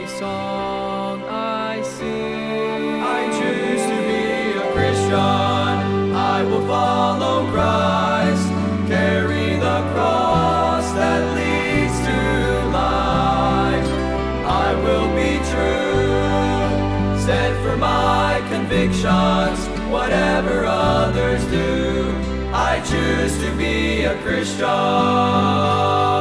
song I sing. I choose to be a Christian. I will follow Christ, carry the cross that leads to life. I will be true, stand for my convictions, whatever others do. I choose to be a Christian.